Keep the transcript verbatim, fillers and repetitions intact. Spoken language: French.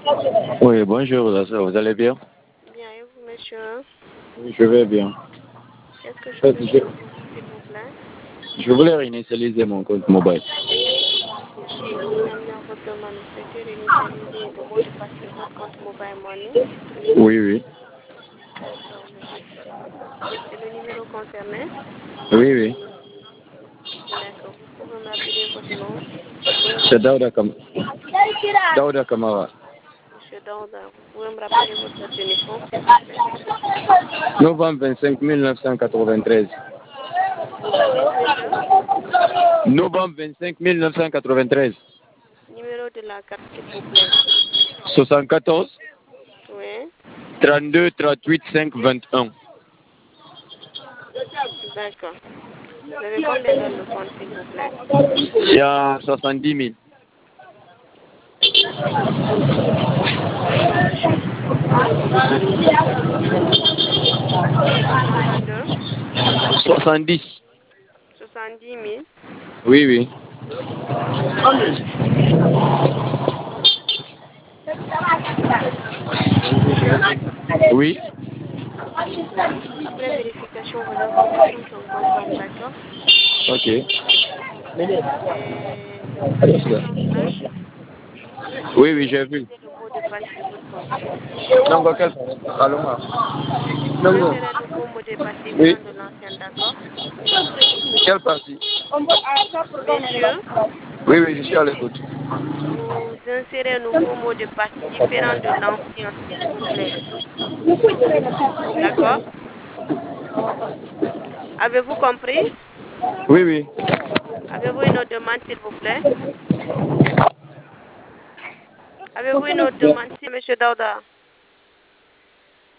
Oui, bonjour, la sœur, vous allez bien? Bien, et vous, monsieur? Oui, je vais bien. Qu'est-ce que je En fait, peux je, faire pour vous, s'il vous plaît? je voulais réinitialiser mon compte mobile. Pour terminer votre demande, vous souhaitez réinitialiser le mot de passe de votre compte Mobile Money? Oui, oui. D'accord, monsieur. C'est le numéro concerné? Oui, oui. D'accord. Vous pouvez me rappeler votre nom et C'est votre Daouda, numéro? Kam... Daouda Kamara. Monsieur Daouda, vous pouvez me rappeler votre date de naissance, s'il vous plaît? Novembre vingt-cinq mille neuf cent quatre-vingt-treize. Répétez, monsieur. Novembre vingt-cinq mille neuf cent quatre-vingt-treize. Numéro de la carte, s'il vous plaît. soixante-quatorze, Oui. trente-deux, trente-huit, cinq, vingt et un. D'accord. Vous avez combien dans le compte, s'il vous plaît? Il y a soixante-dix mille. D'accord, monsieur. soixante-deux, soixante-dix. soixante-dix mille. Oui, oui. D'accord, monsieur. Oui. Après vérification, vos informations sont conformes, d'accord? Ok. Et veuillez laisser un flash Oui, et oui, j'ai vu. utiliser le mot de passe de votre compte. Non, quel... Allons. Vous Non. insérez un nouveau mot de passe Oui. différent de l'ancien, d'accord? Quelle partie? Monsieur, Oui, oui, je suis à l'écoute. vous insérez un nouveau mot de passe différent de l'ancien, s'il vous plaît. D'accord? Avez-vous compris? Oui, oui. Avez-vous une autre demande, s'il vous plaît? Avez-vous une autre demande, si, monsieur Dauda?